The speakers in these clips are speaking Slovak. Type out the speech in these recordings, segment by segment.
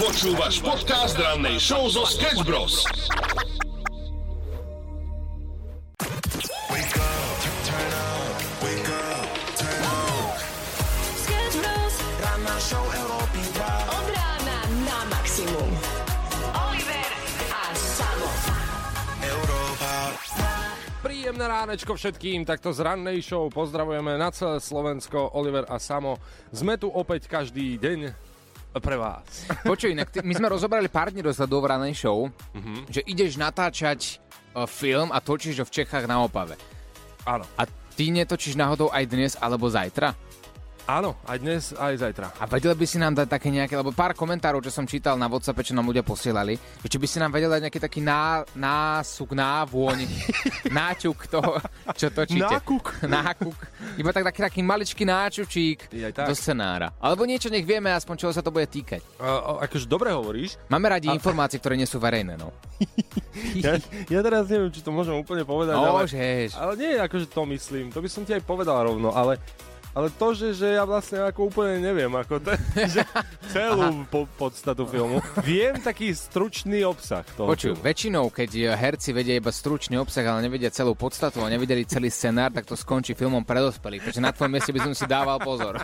Počúvaš podcast rannej show zo Sketch Bros. Sketch Bros. Ranná show Európy 2. Od rána na maximum. Oliver a Samo. Európa. Príjemné ránečko všetkým, takto z rannej show pozdravujeme na celé Slovensko, Oliver a Samo. Sme tu opäť každý deň pre vás. Počuj, inak my sme rozobrali pár dní dozadu v ranej show, že ideš natáčať film a točíš ho v Čechách na Opave. Áno. A ty netočíš náhodou aj dnes alebo zajtra? Áno, aj dnes, aj zajtra. A vedel by si nám dať také nejaké, lebo pár komentárov, čo som čítal na WhatsAppe, čo nám ľudia posielali, že či by si nám vedel dať nejaký taký násuk, návôň, náťuk toho, čo točíte. Nákuk. Iba taký maličký náčučík do scenára. Alebo niečo nech vieme, aspoň čoho sa to bude týkať. Akože dobre hovoríš. Máme radi informácie, ktoré nie sú verejné, no. Ja teraz neviem, či to môžem úplne povedať, ale nie, akože to myslím, to by som ti aj povedal rovno, ale to, že ja vlastne ako úplne neviem, ako že celú podstatu filmu. Viem taký stručný obsah toho. Počuj, väčšinou, keď herci vedia iba stručný obsah, ale nevedia celú podstatu a nevedeli celý scenár, tak to skončí filmom pre dospelých. Takže na tvojom mieste by som si dával pozor.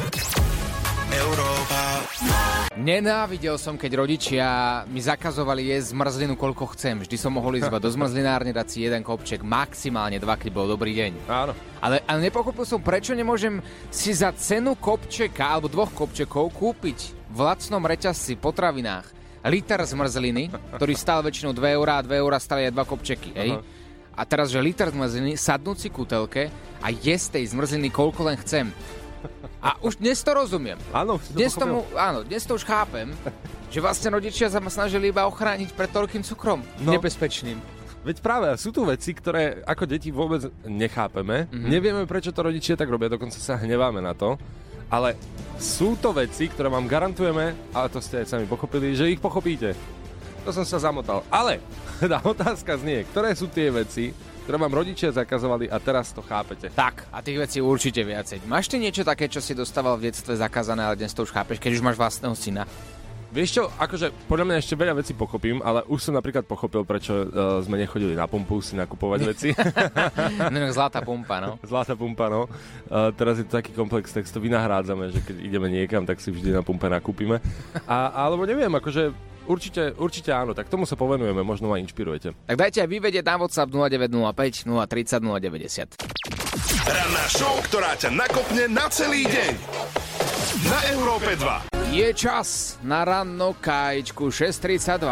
Európa. Nenávidel som, keď rodičia mi zakazovali jesť zmrzlinu, koľko chcem. Vždy som mohol ísť iba do zmrzlinárne, dať si jeden kopček, maximálne 2, keď bol dobrý deň. Áno. Ale nepochopil som, prečo nemôžem si za cenu kopčeka alebo 2 kopčekov kúpiť v lacnom reťazci potravinách liter zmrzliny, ktorý stál väčšinou 2 eurá a 2 eurá stali aj 2 kopčeky. A teraz, že liter zmrzliny, sadnúť si ku telke a jesť tej zmrzliny, koľko len chcem. A už dnes to rozumiem. Áno, dnes to už chápem, že vlastne rodičia sa ma snažili iba ochrániť pred toľkým cukrom nebezpečným. Veď práve sú tu veci, ktoré ako deti vôbec nechápeme. Nevieme, prečo to rodičia tak robia, dokonca sa hneváme na to. Ale sú to veci, ktoré vám garantujeme, ale to ste aj sami pochopili, že ich pochopíte. To som sa zamotal. Ale tá otázka znie, ktoré sú tie veci, ktoré vám rodičia zakazovali a teraz to chápete. Tak, a tých vecí určite viacej. Máš ty niečo také, čo si dostával v detstve zakázané, ale dnes to už chápeš, keď už máš vlastného syna? Vieš čo, akože podľa mňa ešte veľa vecí pochopím, ale už som napríklad pochopil, prečo sme nechodili na pumpu si nakupovať veci. No, zlatá pumpa, no. Zlatá pumpa, no. Teraz je to taký komplex, tak to vynahrádzame, že keď ideme niekam, tak si vždy na pumpe nakúpime. Alebo neviem, akože Určite áno, tak tomu sa povenujeme, možno ma inšpirujete. Tak dajte aj vy vedieť na WhatsApp 0905 030 090. Ranná show, ktorá ťa nakopne na celý deň. Na Európe 2. Je čas na ranno kájčku 6:32.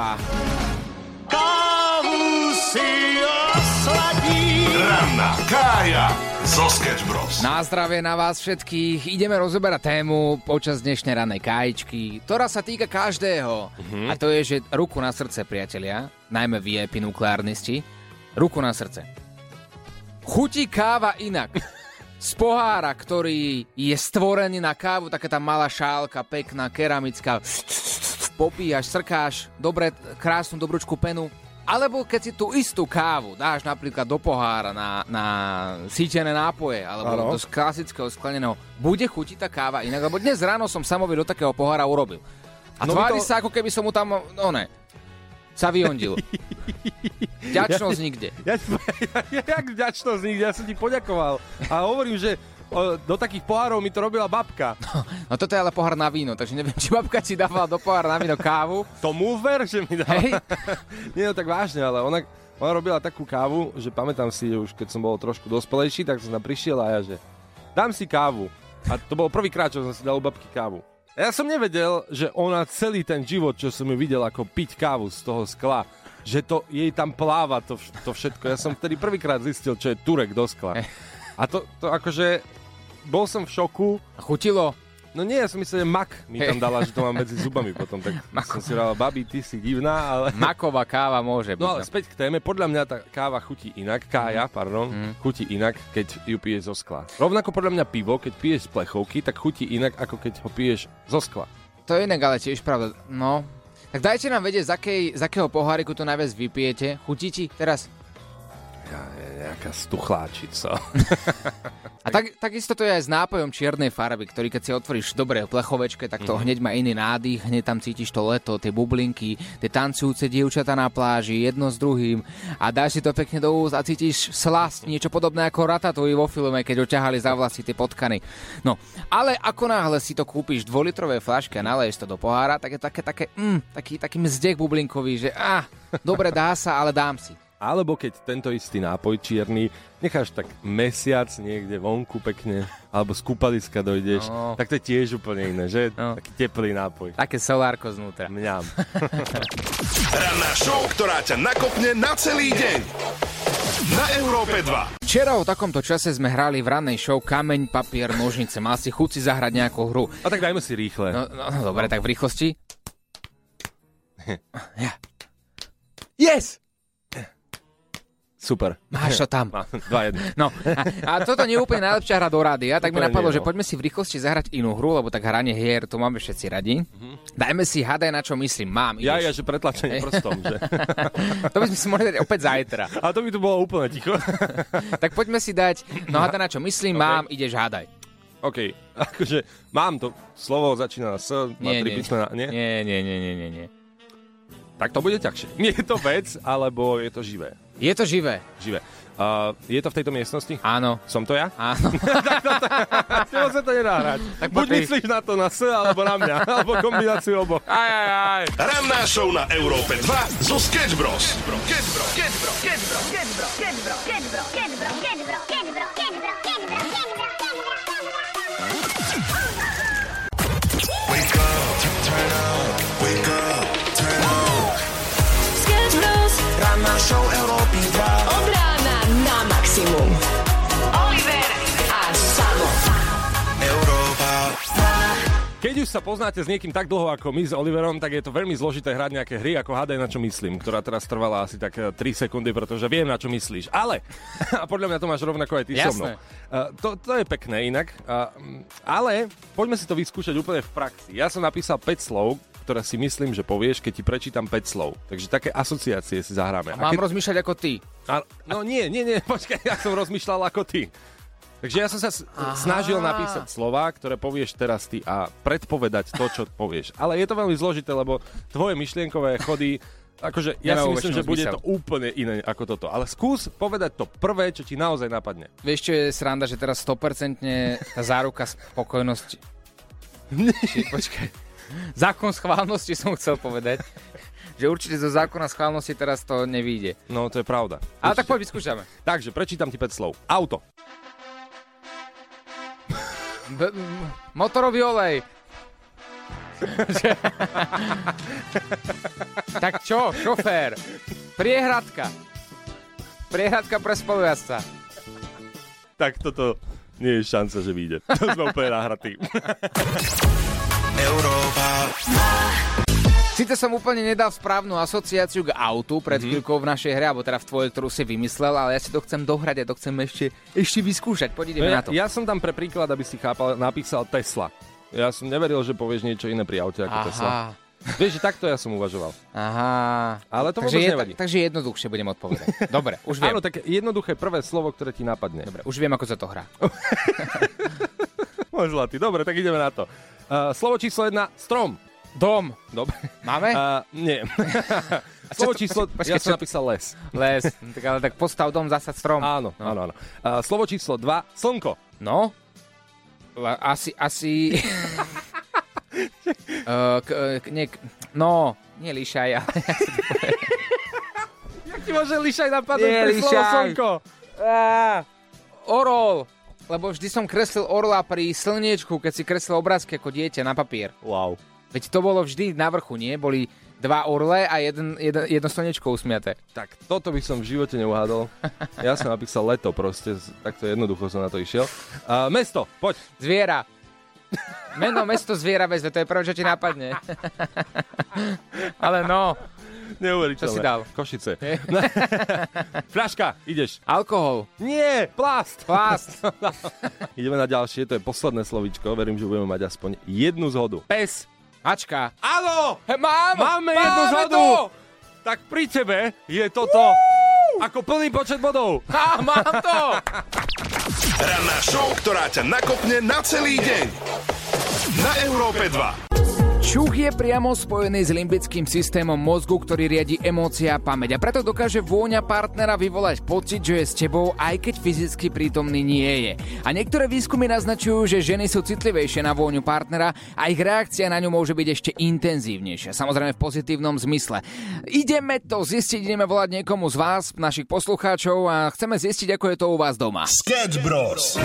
Kávu si osladí. Ranná kája zo Sketch Bros. Na zdravie na vás všetkých. Ideme rozoberať tému počas dnešnej rannej kájčky, ktorá sa týka každého. A to je, že ruku na srdce, priatelia, najmä VIP nukleárnisti, ruku na srdce. Chutí káva inak. Z pohára, ktorý je stvorený na kávu, taká tá malá šálka, pekná, keramická, popíjaš, srkáš, dobre, krásnu dobručku penu. Alebo keď si tú istú kávu dáš napríklad do pohára na sítené nápoje, alebo do klasického skleneného, bude chutiť tá káva inak, lebo dnes ráno som Samovi do takého pohára urobil. A tvári sa, ako keby som mu tam, sa vyhondil. Vďačnosť nikde. Jak vďačnosť nikde? Ja som ti poďakoval. A hovorím, že do takých pohárov mi to robila babka. No toto je ale pohár na víno, takže neviem, či babka ti dávala do pohára na víno kávu. Tomu ver, že mi dala. Hej. Nie, no tak vážne, ale ona robila takú kávu, že pamätám si, už keď som bol trošku dospelejší, tak som tam prišiel a ja, že dám si kávu. A to bolo prvýkrát, čo som si dal u babky kávu. A ja som nevedel, že ona celý ten život, čo som ju videl ako piť kávu z toho skla, že to jej tam pláva to všetko. Ja som vtedy prvýkrát zistil, čo je turek do skla. A to akože bol som v šoku. A chutilo? No nie, ja som myslel, že mak mi tam dala, že to mám medzi zubami potom. Tak som si hovoril, babi, ty si divná, ale... Maková káva môže byť. No ale späť k téme, podľa mňa tá káva chutí inak, chutí inak, keď ju piješ zo skla. Rovnako podľa mňa pivo, keď piješ z plechovky, tak chutí inak, ako keď ho piješ zo skla. To je inak, ale tiež pravda. No, tak dajte nám vedieť, z akého poháriku to najviac vypijete. Chutí ti teraz? nejaká stuchláčica. A takisto to je aj s nápojom čiernej farby, ktorý keď si otvoríš dobre v plechovečke, tak to hneď má iný nádych, hneď tam cítiš to leto, tie bublinky, tie tancujúce dievčatá na pláži, jedno s druhým a dáš si to pekne do úst a cítiš slasť, niečo podobné ako Ratatouille vo filme, keď oťahali za vlasy tie potkany. No, ale ako náhle si to kúpiš v 2-litrovej fľaške a naleješ to do pohára, tak je taký mzdek bublinkový, že dobre dá sa, ale dám si. Alebo keď tento istý nápoj čierny necháš tak mesiac niekde vonku pekne, alebo z kúpaliska dojdeš, tak to je tiež úplne iné, že? Taký teplý nápoj. Také solárko znútra. Mňam. Ranná show, ktorá ťa nakopne na celý deň. Na Európe 2. Včera o takomto čase sme hrali v rannej show Kameň, papier, nožnice. Mal si chuť si zahrať nejakú hru. A tak dajme si rýchle. No dobre, tak v rýchlosti. Yes! Super. Máš to tam. 2-1. No, a toto nie je úplne najlepšia hra do rádia, tak mi napadlo, že poďme si v rýchlosti zahrať inú hru, lebo tak hranie hier, to máme všetci radi. Dajme si hádaj, na čo myslím. Mám, ideš. Ja, že pretlačenie prstom, že? To by sme si mohli dať opäť zajtra. A to by tu bolo úplne ticho. Tak poďme si dať, no hádaj, na čo myslím, mám, ideš, hádaj. OK, akože mám to, slovo začína na S, má 3 písmená, nie? Nie. Tak to bude ťažšie. Nie je to vec, alebo je to živé? Je to živé. Živé. Je to v tejto miestnosti? Áno. Som to ja? Áno. Tebo sa to nedá hrať. Tak buď myslíš na to, na S, alebo na mňa, alebo kombináciu oboch. Aj. Ranná show na Európe 2 zo Sketch Bros. Ranná show Európy 2. Od rána na maximum. Oliver a Samo. Európa 2. Keď už sa poznáte s niekým tak dlho ako my s Oliverom, tak je to veľmi zložité hrať nejaké hry ako hádaj, na čo myslím, ktorá teraz trvala asi tak 3 sekundy, pretože viem, na čo myslíš. Ale, a podľa mňa to máš rovnako aj ty so mnou. To je pekné inak, ale poďme si to vyskúšať úplne v praxi. Ja som napísal 5 slov, ktoré si myslím, že povieš, keď ti prečítam 5 slov. Takže také asociácie si zahráme. Mám rozmýšľať ako ty. No nie, počkaj, ja som rozmýšľal ako ty. Takže ja som sa snažil napísať slova, ktoré povieš teraz ty a predpovedať to, čo povieš. Ale je to veľmi zložité, lebo tvoje myšlienkové chody, akože ja si myslím, že bude to úplne iné ako toto. Ale skús povedať to prvé, čo ti naozaj napadne. Vieš, čo je sranda, že teraz 100% tá záruka spokojnosti. Počkaj. Zákon schválnosti som chcel povedať. Že určite zo zákona schválnosti teraz to nevyjde. No, to je pravda. Ale tak poď vyskúšame. Takže, prečítam ti 5 slov. Auto. Motorový olej. Tak čo? Šofér. Priehradka. Priehradka pre spolujazca. Tak toto nie je šanca, že vyjde. To sme úplne nahratí. Európa. Sice som úplne nedal správnu asociáciu k autu pred chvíľkou v našej hre, alebo teda v tvojej, ktorú si vymyslel, ale ja si to chcem dohrať a to chcem ešte vyskúšať. Poď ideme na to. Ja som tam pre príklad, aby si chápal, napísal Tesla. Ja som neveril, že povieš niečo iné pri aute ako Tesla. Vieš, že takto ja som uvažoval. Aha. Ale to vôbec nevadí. Takže jednoduchšie budem odpovedať. Dobre, už viem. Áno, tak jednoduché prvé slovo, ktoré ti napadne. Dobre, už viem, ako sa to hrá. Môj zlatý, dobre, tak ideme na to. Slovo číslo 1, strom. Dom. Dobre. Máme? Nie. Slovo číslo... Ja som napísal les. Les. Tak postav dom, zasad strom. Áno. Slovo číslo 2, slnko. No? Asi... nie lišaj, ale... Jak ti môže lišaj napadnúť pri slovo slnko? Orol. Lebo vždy som kreslil orla pri slniečku, keď si kreslil obrázky ako dieťa na papier. Wow. Veď to bolo vždy na vrchu, nie? Boli 2 orle a jedno slnečko usmiaté. Tak toto by som v živote neuhádol. Ja som napísal leto proste, takto jednoducho som na to išiel. Mesto, poď. Zviera. Meno, mesto, zviera, to je prvé, čo ti napadne. Ale no. Neuveriteľné. Čo si dal? Košice. Fľaška, ideš. Alkohol. Nie, plast. Ideme na ďalšie, to je posledné slovíčko. Verím, že budeme mať aspoň jednu zhodu. Pes. Mačka. Áno! Máme jednu zhodu. Tak pri tebe je toto Ako plný počet bodov. Mám to! Ranná show, ktorá ťa nakopne na celý deň. Na Európe 2. Čuch je priamo spojený s limbickým systémom mozgu, ktorý riadi emócie a pamäť. A preto dokáže vôňa partnera vyvolať pocit, že je s tebou, aj keď fyzicky prítomný nie je. A niektoré výskumy naznačujú, že ženy sú citlivejšie na vôňu partnera a ich reakcia na ňu môže byť ešte intenzívnejšia. Samozrejme v pozitívnom zmysle. Ideme to zistiť, ideme volať niekomu z vás, našich poslucháčov, a chceme zistiť, ako je to u vás doma. Sketch Bros.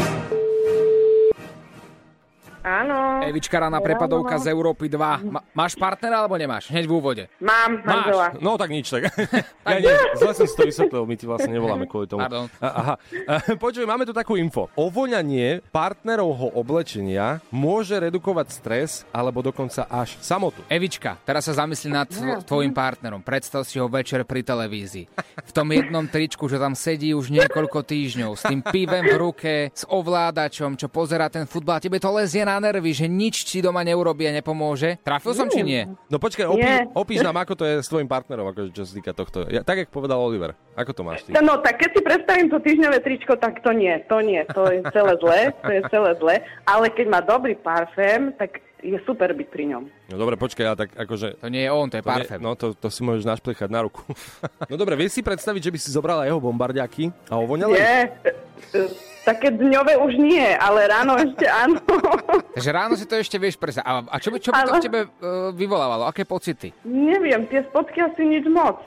Áno. Evička, Ranná prepadovka z Európy 2. Máš partnera alebo nemáš? Hneď v úvode. Mám manžela. No tak nič, tak. Ja nie, zle som si to vysvetlil, my ti vlastne nevoláme kvôli tomu. Pardon. Aha. Počuj, máme tu takú info. Ovoňanie partnerovho oblečenia môže redukovať stres alebo dokonca až samotu. Evička, teraz sa zamysli nad tvojim partnerom. Predstav si ho večer pri televízii. V tom jednom tričku, že tam sedí už niekoľko týždňov, s tým pivem v ruke, s ovládačom, čo pozerá ten futbal. Tebe to lezie na nervy, že nič ti doma neurobí a nepomôže. Trafil som či nie? No počkaj, opíš nám, ako to je s tvojim partnerom, akože čo sa týka tohto. Tak, jak povedal Oliver. Ako to máš ty? No tak keď si predstavím to týždňové tričko, tak to nie. To je celé zlé. Ale keď má dobrý parfém, tak je super byť pri ňom. No dobre, počkaj, ale tak akože... To nie je on, to je parfém. No to si môžeš našplichať na ruku. No dobre, vieš si predstaviť, že by si zobrala jeho bombardiaky a ovoňala? Nie, také dňové už nie, ale ráno ešte áno. Takže ráno si to ešte vieš predstaviť. A čo by to v tebe vyvolávalo? Aké pocity? Neviem, tie spotky asi nič moc.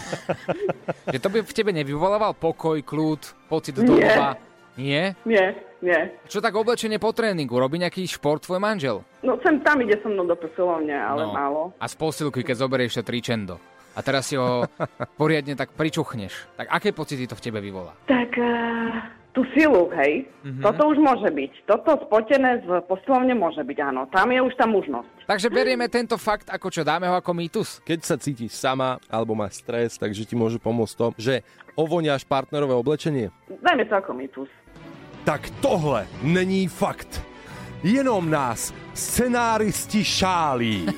Že to by v tebe nevyvolával pokoj, kľud, pocit domova? Nie? Nie. Čo tak oblečenie po tréningu? Robí nejaký šport tvoj manžel? No tam ide so mnou do posilovne, ale málo. A z posilky, keď zoberieš to tričendo. A teraz si ho poriadne tak pričuchneš. Tak aké pocity to v tebe vyvolá? Tak tú silu, hej. Toto už môže byť. Toto spotené v posilovne môže byť, áno. Tam je už tá mužnosť. Takže berieme tento fakt, ako čo, dáme ho ako mýtus? Keď sa cítiš sama, alebo máš stres, takže ti môže pomôcť to, že ovoňaš partnerové oblečenie? Dajme to ako mýtus. Tak tohle není fakt. Jenom nás scenáristi šálí.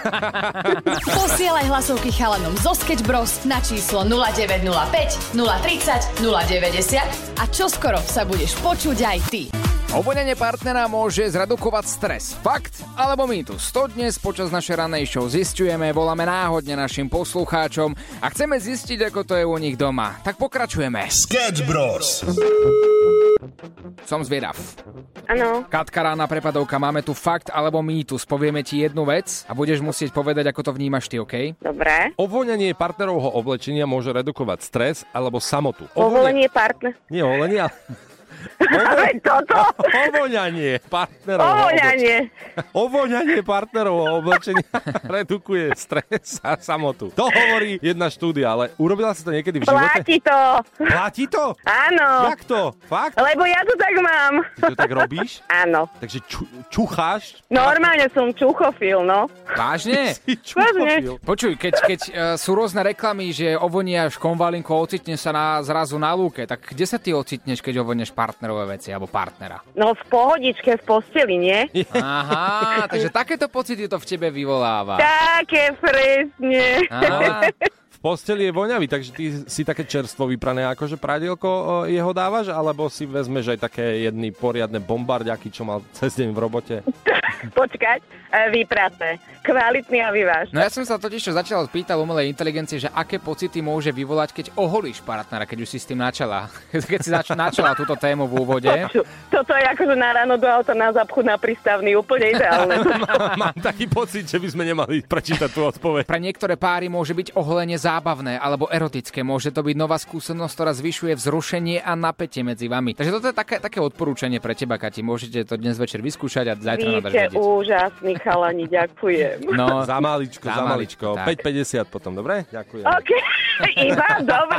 Posielaj hlasovky chalanom zo Sketch Bros na číslo 0905 030 090 a čoskoro sa budeš počuť aj ty. Ovoňanie partnera môže zredukovať stres. Fakt alebo mýtus? To dnes počas našej ranej show zisťujeme, voláme náhodne našim poslucháčom a chceme zistiť, ako to je u nich doma. Tak pokračujeme. Sketch Bros. Som zvedav. Áno. Katka, Ranná prepadovka, máme tu fakt alebo mýtus. Povieme ti jednu vec a budeš musieť povedať, ako to vnímaš ty, OK? Dobre. Ovoňanie partnerovho oblečenia môže redukovať stres alebo samotu. Ovolenie partner. Nie ovolenie, ale... Toto. Ovoňanie partnerovho Ovoňanie partnerovho oblečenia redukuje stres a samotu. To hovorí jedna štúdia, ale urobila si to niekedy v živote? Platí to? Áno. Jak to? Fakt? Lebo ja to tak mám. Ty to tak robíš? Áno. Takže čucháš? Normálne som čuchofil, no. Vážne? Si čuchofil. Počuj, keď sú rôzne reklamy, že ovoníaš konvalinku a ocitne sa zrazu na lúke, tak kde sa ty ocitneš, keď ovonieš partnerové veci alebo partnera? No v pohodičke v posteli, nie? Aha, takže takéto pocity to v tebe vyvoláva. Také presne. V posteli je voňavý, takže ty si také čerstvo vyprané, akože pradielko jeho dávaš, alebo si vezmeš aj také jedny poriadne bombardiaky, čo mal cez deň v robote? Počkať, vypraté. Kvalitný a vyváž. No ja som sa totiž začal pýtať umelej inteligencie, že aké pocity môže vyvolať, keď oholíš partnera, keď už si s tým načala. Keď si načala túto tému v úvode. Toto je akože na ráno do auta na zápchu na prístavný, úplne ideálne. Mám taký pocit, že by sme nemali prečítať tú odpoveď. Pre niektoré páry môže byť oholenie zábavné alebo erotické. Môže to byť nová skúsenosť, ktorá zvyšuje vzrušenie a napätie medzi vami. Takže toto je také odporúčanie pre teba, Kati. Môžete to dnes večer vyskúšať a zajtra na vedieť. Úžasný chalani, ďakujem. No, za maličko. 5,50 potom, dobre? Ďakujem. OK, iba, dobre.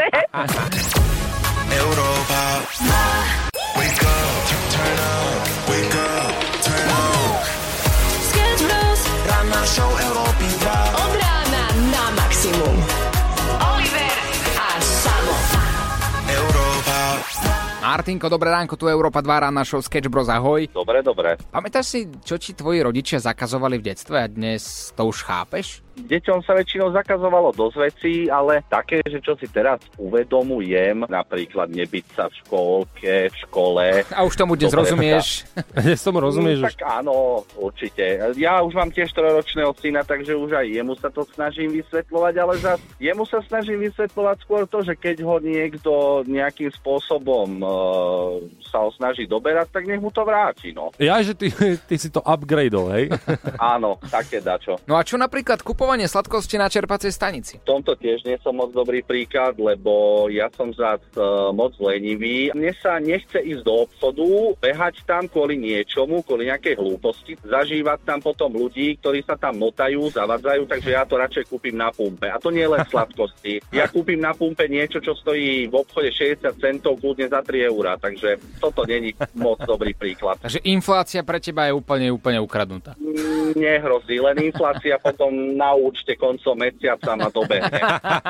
Európa. Wake up, turn up, wake up, turn up. Sketch Bros. Ranná show Európy 2. Od rána na maximum. Oliver a Samo. Európa. Martinko, dobré ránko, tu Európa 2, Ranná show Sketch Bros, ahoj. Dobre. Pamätáš si, čo ti tvoji rodičia zakazovali v detstve a dnes to už chápeš? Deťom sa väčšinou zakazovalo dosť vecí, ale také, že čo si teraz uvedomujem, napríklad nebyť sa v škôlke, v škole. A už tomu dnes rozumieš? Dnes tomu rozumieš? Tak áno, určite. Ja už mám tiež 3-ročného syna, takže už aj jemu sa to snažím vysvetľovať, ale zase jemu sa snažím vysvetľovať skôr to, že keď ho niekto nejakým spôsobom sa ho snaží doberať, tak nech mu to vráti, no. Ja, že ty si to upgradeol, hej? Áno, také dačo. No a čo napríklad kupovanie sladkosti na čerpacej stanici? V tomto tiež nie som moc dobrý príklad, lebo ja som zás moc lenivý. Mne sa nechce ísť do obchodu, behať tam kvôli niečomu, kvôli nejakej hlúposti, zažívať tam potom ľudí, ktorí sa tam motajú, zavadzajú, takže ja to radšej kúpim na pumpe. A to nie len sladkosti. Ja kúpim na pumpe niečo, čo stojí v obchode 60 centov, kľudne za 3 eurá, takže toto není moc dobrý príklad. Takže inflácia pre teba je úplne ukradnutá. Nehrozí, len inflácia potom na účte koncom mesiaca ma dobehne.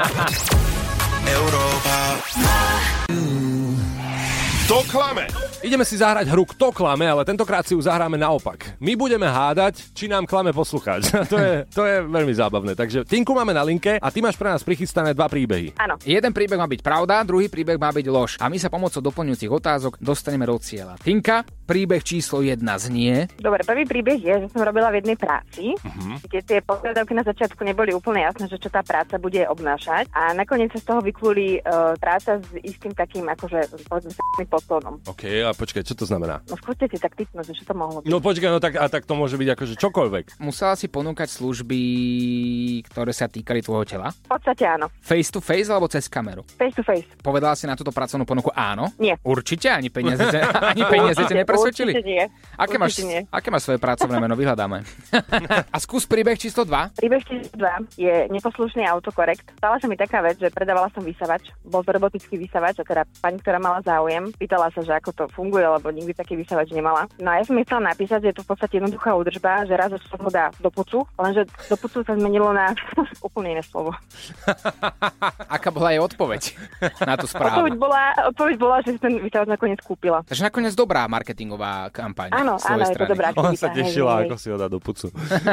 Európa. Kto klame? Ideme si zahrať hru Kto klame, ale tentokrát si ju zahráme naopak. My budeme hádať, či nám klame poslucháč. to je veľmi zábavné. Takže Tinku máme na linke a ty máš pre nás prichystané 2 príbehy. Áno. Jeden príbeh má byť pravda, druhý príbeh má byť lož. A my sa pomocou doplňujúcich otázok dostaneme do cieľa. Tinka, príbeh číslo 1 znie. Dobre, prvý príbeh je, že som robila v jednej práci, kde tie požiadavky na začiatku neboli úplne jasné, že čo tá práca bude obnášať. A nakoniec sa z toho vyklúli práca s istým takým, akože povedzme podklonom. OK, a počkaj, čo to znamená? No skúste si tak tipnúť, že čo to mohlo byť. No počkaj, no tak to môže byť akože čokoľvek. Musela si ponúkať služby, ktoré sa týkali tvojho tela? V podstate áno. Face to face alebo cez kameru? Face to face. Povedala si na túto pracovnú ponuku áno? Nie. Určite? Ani peniaze ťa nepresvedčili? Určite nie. Aké máš svoje pracovné meno? Vyhľadáme. A skús príbeh číslo 2. Príbeh číslo 2 je neposlušný autokorekt. Stala sa mi taká vec, že predávala som vysavač. Bol to robotický vysavač a teda pani, ktorá mala záujem, pýtala sa, že ako to funguje, lebo nikdy taký vysavač nemala. No a ja som jej chcela napísať, že je to v podstate jednoduchá údržba, že raz sa ho dá do pucu, lenže do pucu sa zmenilo na úplne iné slovo. Aká bola jej odpoveď na tú správu? Odpoveď bola, že si ten vysavač nakoniec kúpila. Takže nakoniec dobrá marketingová kampaň. Áno, je to dobrá aktivita. Ona sa tešila, ako si ho dá do pucu.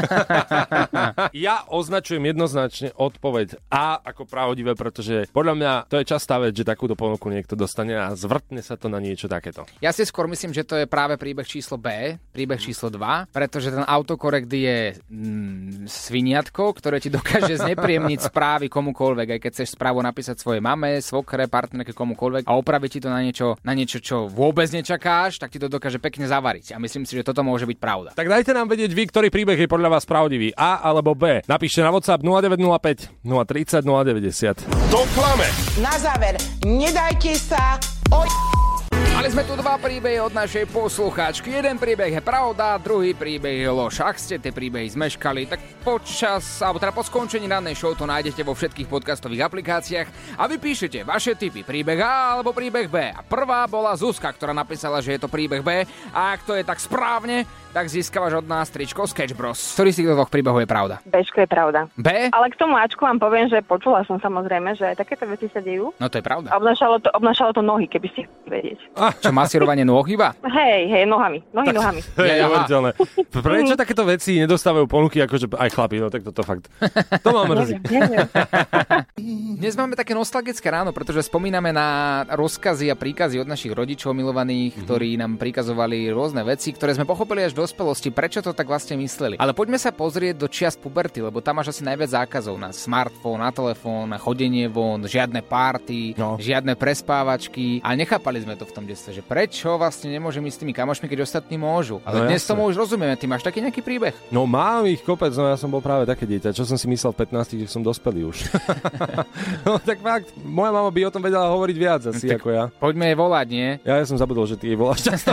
Ja označujem jednoznačne odpoveď A ako pravdivé, pretože podľa mňa to je častá vec, že takúto ponuku niekto dostane a zvrtne sa to na niečo takéto. Ja si skôr myslím, že to je práve príbeh číslo B, príbeh číslo 2, pretože ten autokorekt je sviniatko, ktoré ti dokáže znepríjemniť správy komukoľvek, aj keď chceš správu napísať svojej mame, svokre, partnerke, komukoľvek a opraviť ti to na niečo, čo vôbec nečakáš, tak ti to dokáže pekne zavariť. A myslím si, že toto môže byť pravda. Tak dajte nám vedieť vy, ktorý príbeh je podľa vás pravdivý. A alebo B. Napíšte na WhatsApp 0905 030 090. Kto klame? Na záver, nedajte sa Mali sme tu 2 príbehy od našej poslucháčky. Jeden príbeh je pravda, druhý príbeh je lož. Ak ste tie príbehy zmeškali, tak po skončení rannej show to nájdete vo všetkých podcastových aplikáciách a vy píšete vaše tipy, príbeh A alebo príbeh B. A prvá bola Zuzka, ktorá napísala, že je to príbeh B a ak to je tak správne, tak získavaš od nás tričko Sketch Bros. Ktorý z tých 2 príbehov je pravda? Bčko je pravda. B? Ale k tomu Ačku vám poviem, že počula som samozrejme, že takéto veci sa dejú. No to je pravda. Obnášalo to nohy, keby si vedieť. Čo, masírovanie nôh iba? Hej, nohami. Nohami. Neuveriteľné. Prečo takéto veci nedostávajú ponuky, akože aj chlapi, no tak toto fakt. To mám mrzí. Dnes máme také nostalgické ráno, pretože spomíname na rozkazy a príkazy od našich rodičov milovaných, ktorí nám prikazovali rôzne veci, ktoré sme pochopili až v dospelosti, prečo to tak vlastne mysleli. Ale poďme sa pozrieť do čias puberty, lebo tam máš asi najviac zákazov na smartfón, na telefón, na chodenie von, žiadne party, žiadne prespávačky a nechápali sme to v tom detstve, že prečo vlastne nemôžem ísť s tými kamošmi, keď ostatní môžu. Ale dnes tomu už rozumieme. Ty máš taký nejaký príbeh? No mám ich kopec, no ja som bol práve také dieťa. Čo som si myslel v 15, že som dospelý už. No tak fakt, moja mama by o tom vedela hovoriť viac asi tak ako ja. Poďme jej volať, nie? Ja som zabudol, že ty jej voláš často.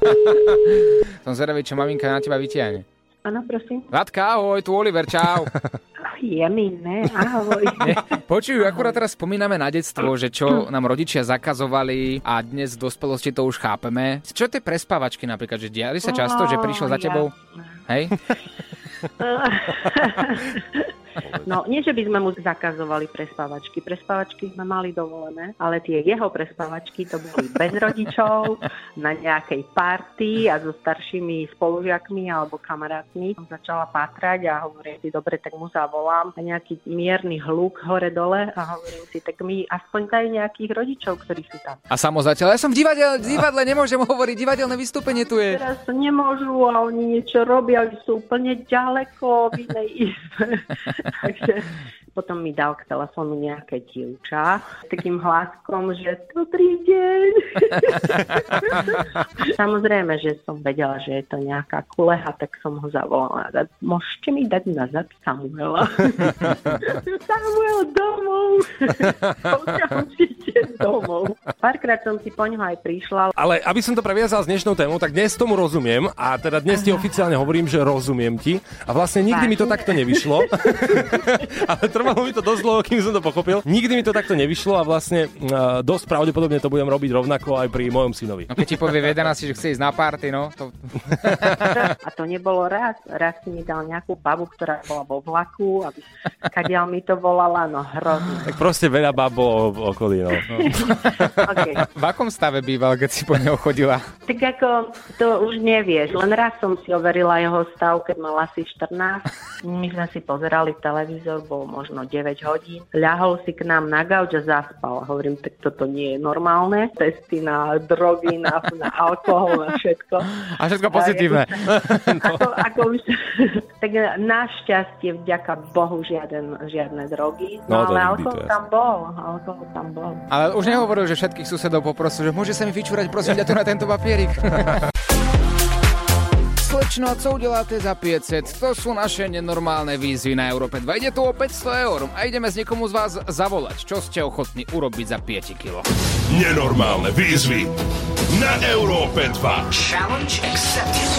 Som zvedavý, čo maminka na teba vytiahne. Áno, prosím. Radka, ahoj, tu Oliver, čau. Jemine, ahoj. Počuj, akurát teraz spomíname na detstvo, že čo nám rodičia zakazovali a dnes v dospelosti to už chápeme. Čo tie prespávačky napríklad, že diali sa často, že prišiel za tebou? Hej? No, nie, že by sme mu zakazovali prespávačky. Prespávačky sme mali dovolené, ale tie jeho prespávačky to boli bez rodičov, na nejakej party a so staršími spolužiakmi alebo kamarátmi. Som začala pátrať a hovorím si, dobre, tak mu zavolám. A nejaký mierny hluk hore-dole a hovorím si, tak mi aspoň daj nejakých rodičov, ktorí sú tam. A samozateľ, ja som v divadle, nemôžem hovoriť, divadelné vystúpenie tu je. Teraz nemôžu a oni niečo robia, oni sú úplne ďaleko v inej izbe. Takže potom mi dal k telefónu nejaké dievča s takým hláskom, že dobrý deň. Samozrejme, že som vedela, že je to nejaká kuleha, tak som ho zavolala. Môžete mi dať nazad Samuela? Samuel, domov! Okamžite domov. Párkrát som si po ňoho aj prišla. Ale aby som to previazal s dnešnou témou, tak dnes tomu rozumiem a teda dnes ti oficiálne hovorím, že rozumiem ti a vlastne nikdy mi to takto nevyšlo. Ale trvalo mi to dosť dlho, kým som to pochopil. Nikdy mi to takto nevyšlo a vlastne dosť pravdepodobne to budem robiť rovnako aj pri mojom synovi. No keď ti povie v 11, že chce ísť na party, no. To... A to nebolo raz. Raz si mi dal nejakú babu, ktorá bola vo vlaku, aby kadiaľ mi to volala, no hrozne. Tak proste veľa bab bolo v okolí, no. Okay. V akom stave býval, keď si po neho chodila? Tak ako, to už nevieš. Len raz som si overila jeho stav, keď mal asi 14. My sme si pozerali televízor, bol možno 9 hodín. Ľahol si k nám na gauč a zaspal. Hovorím, tak toto nie je normálne. Testy na drogy, na alkohol, na všetko. A všetko pozitívne. Tak našťastie, vďaka Bohu, žiadne drogy. No, ale alkohol tam bol. Ale už nehovoril, že všetkých susedov poprosil, že môže sa mi vyčúrať, prosím ťa tu na tento papierik. Slečno, a co udeláte za 500? To sú naše nenormálne výzvy na Európe 2. Ide tu o 500 eur a ideme s niekomu z vás zavolať. Čo ste ochotní urobiť za 5 kilo? Nenormálne výzvy na Európe 2. Challenge accepted.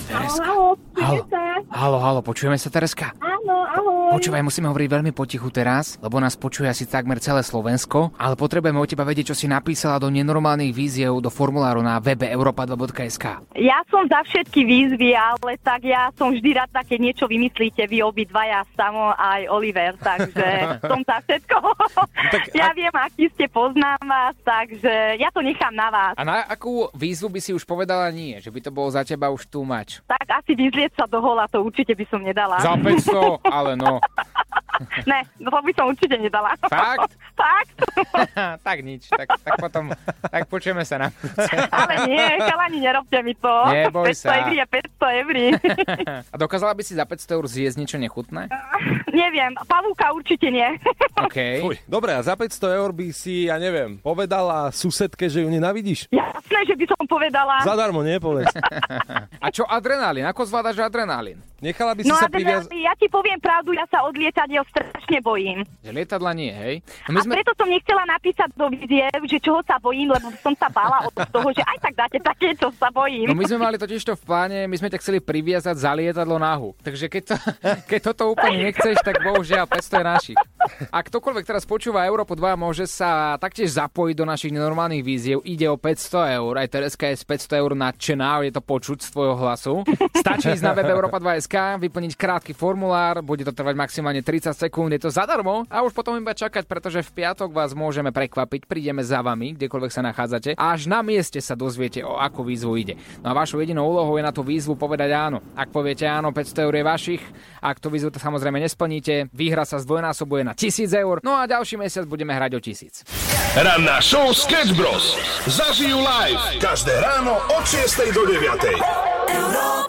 Halo, počujeme sa, Tereska? Áno, ahoj. Počúvaj, musíme hovoriť veľmi potichu teraz, lebo nás počuje asi takmer celé Slovensko, ale potrebujeme od teba vedieť, čo si napísala do nenormálnych výziev do formuláru na webe europa2.sk. Ja som za všetky výzvy, ale tak ja som vždy rada, keď niečo vymyslíte vy obidvaja, Samo aj Oliver, takže som za všetko. Ja viem, aký ste, poznám vás, takže ja to nechám na vás. A na akú výzvu by si už povedala nie? Že by to bolo za teba už too much? Tak asi vyzlieť sa do hola, to určite by som nedala. Za 500, ale no. Ne, to by som určite nedala. Fakt? Fakt. Tak nič, tak potom, tak počujeme sa na budúce. Ale nie, chalani, nerobte mi to. Neboj 500 sa. eur je 500 eur. A dokázala by si za 500 eur zjesť niečo nechutné? Neviem, pavúka určite nie. OK. Fuj, dobre, a za 500 eur by si, ja neviem, povedala susedke, že ju nenávidíš? Jasné, že by som povedala. Zadarmo, nie? Povedz. A čo adrenalín? Ako zvládaš adrenalín? Nechala by si sa priviazať... Ja ti poviem pravdu, ja sa od lietadiel strašne bojím. Že lietadla nie, hej? No preto som nechcela napísať do víziev, že čoho sa bojím, lebo som sa bála od toho, že aj tak dáte také, čo sa bojím. No my sme mali totiž to v pláne, my sme ťa chceli priviazať za lietadlo nahu. Takže keď toto úplne nechceš, tak bohužiaľ 500 je našich. A ktokoľvek teraz počúva Európu 2, môže sa taktiež zapojiť do našich nenormálnych víziev. Ide o 500 eur, aj Tereska je z 500 eur nadšená, je to počuť z tvojho hlasu. Stačí ísť na web europa2.sk, vyplniť krátky formulár, bude to trvať maximálne 30 sekúnd, je to zadarmo a už potom iba čakať, pretože v piatok vás môžeme prekvapiť, prídeme za vami, kdekoľvek sa nachádzate a až na mieste sa dozviete, o akú výzvu ide. No a vašou jedinou úlohou je na tú výzvu povedať áno. Ak poviete áno, 500 eur je vašich, ak tú výzvu to samozrejme nesplníte, výhra sa zdvojnásobuje na 1000 eur, no a ďalší mesiac budeme hrať o 1000. Ranná show Sketch Bros. Zažijú live každé ráno od 6 do 9.